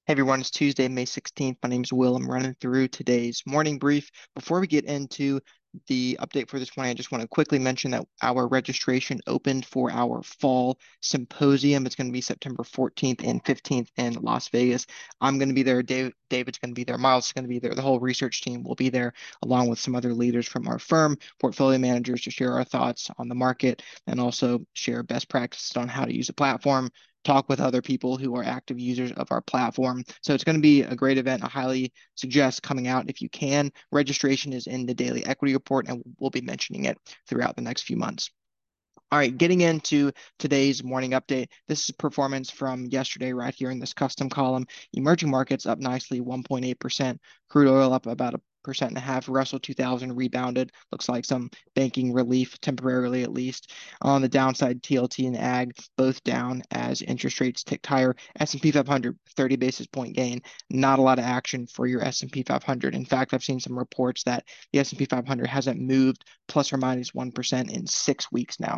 Hey everyone, it's Tuesday, May 16th. My name is Will. I'm running through today's morning brief. Before we get into the update for this morning, I just want to quickly mention that our registration opened for our fall symposium. It's going to be September 14th and 15th in Las Vegas. I'm going to be there. David's going to be there. Miles is going to be there. The whole research team will be there, along with some other leaders from our firm, portfolio managers, to share our thoughts on the market and also share best practices on how to use the platform, talk with other people who are active users of our platform. So it's going to be a great event. I highly suggest coming out if you can. Registration is in the daily equity report, and we'll be mentioning it throughout the next few months. All right, getting into today's morning update. This is performance from yesterday right here in this custom column. Emerging markets up nicely, 1.8%. Crude oil up about 1.5%. Russell 2000 rebounded. Looks like some banking relief temporarily at least. On the downside, TLT and ag both down as interest rates ticked higher. S&P 500 30 basis point gain. Not a lot of action for your S&P 500. In fact, I've seen some reports that the S&P 500 hasn't moved plus or minus 1% in 6 weeks now.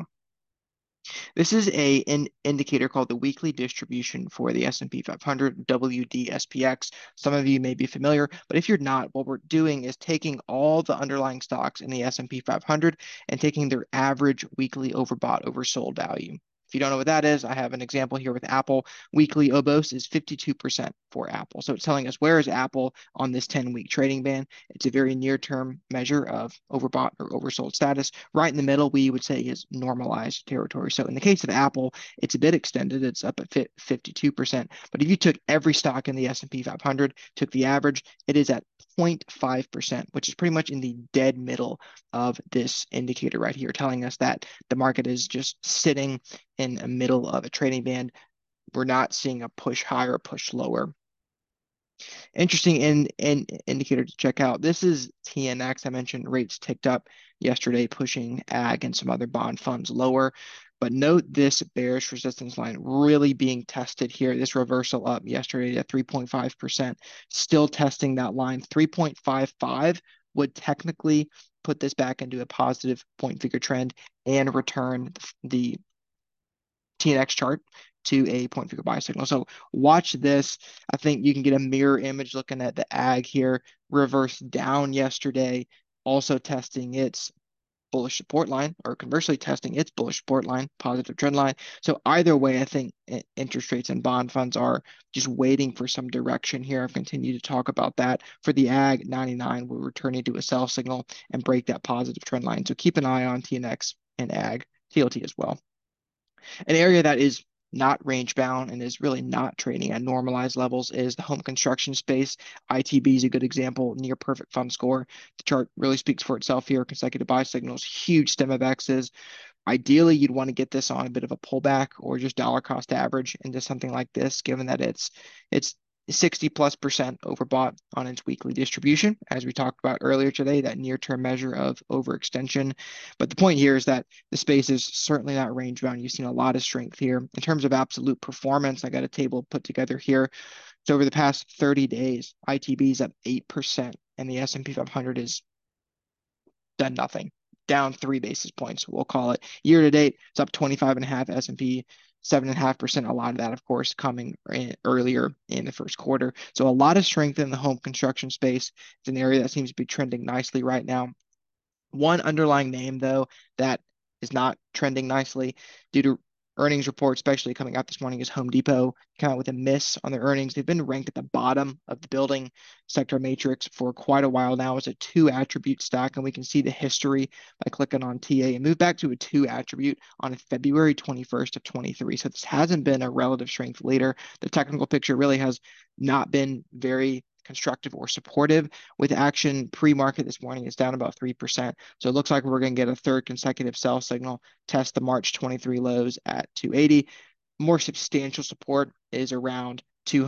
This is an indicator called the weekly distribution for the S&P 500, WDSPX. Some of you may be familiar, but if you're not, what we're doing is taking all the underlying stocks in the S&P 500 and taking their average weekly overbought, oversold value. If you don't know what that is, I have an example here with Apple. Weekly OBOS is 52% for Apple. So it's telling us where is Apple on this 10-week trading band. It's a very near-term measure of overbought or oversold status. Right in the middle, we would say is normalized territory. So in the case of Apple, it's a bit extended. It's up at 52%. But if you took every stock in the S&P 500, took the average, it is at 0.5%, which is pretty much in the dead middle of this indicator right here, telling us that the market is just sitting in the middle of a trading band. We're not seeing a push higher or push lower. Interesting in indicator to check out. This is TNX. I mentioned rates ticked up yesterday, pushing ag and some other bond funds lower. But note this bearish resistance line really being tested here. This reversal up yesterday at 3.5%, still testing that line. 3.55 would technically put this back into a positive point figure trend and return the TNX chart to a point figure buy signal. So watch this. I think you can get a mirror image looking at the ag here, reverse down yesterday, also testing its bullish support line, or conversely testing its bullish support line, positive trend line. So either way, I think interest rates and bond funds are just waiting for some direction here. I've continued to talk about that. For the ag, 99 will return into a sell signal and break that positive trend line. So keep an eye on TNX and ag, TLT as well. An area that is not range bound and is really not trading at normalized levels is the home construction space. ITB is a good example, near perfect fund score. The chart really speaks for itself here. Consecutive buy signals, huge stem of X's. Ideally, you'd want to get this on a bit of a pullback or just dollar cost average into something like this, given that it's 60+% overbought on its weekly distribution, as we talked about earlier today, that near-term measure of overextension. But the point here is that the space is certainly not range bound. You've seen a lot of strength here. In terms of absolute performance, I got a table put together here. So over the past 30 days, ITB is up 8%, and the S&P 500 is done nothing, down 3 basis points, we'll call it. Year to date, it's up 25.5, S&P 7.5%. A lot of that, of course, coming earlier in the first quarter. So a lot of strength in the home construction space. It's an area that seems to be trending nicely right now. One underlying name, though, that is not trending nicely due to earnings reports, especially coming out this morning, is Home Depot. Come out with a miss on their earnings. They've been ranked at the bottom of the building sector matrix for quite a while now. It's a two attribute stock, and we can see the history by clicking on TA and move back to a two attribute on February 21st of 23. So this hasn't been a relative strength leader. The technical picture really has not been very constructive or supportive. With action pre-market this morning, it's down about 3%. So it looks like we're going to get a third consecutive sell signal, test the March 23 lows at 280. More substantial support is around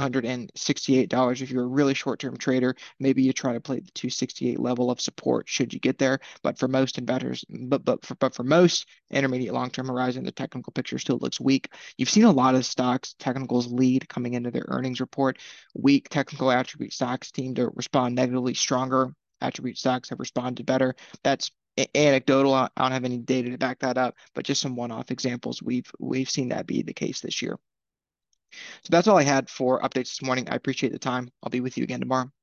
$268. If you're a really short-term trader, maybe you try to play the 268 level of support should you get there. But for most investors, but for most intermediate long-term horizon, the technical picture still looks weak. You've seen a lot of stocks, technicals lead coming into their earnings report. Weak technical attribute stocks seem to respond negatively. Stronger attribute stocks have responded better. That's anecdotal. I don't have any data to back that up, but just some one-off examples. We've seen that be the case this year. So that's all I had for updates this morning. I appreciate the time. I'll be with you again tomorrow.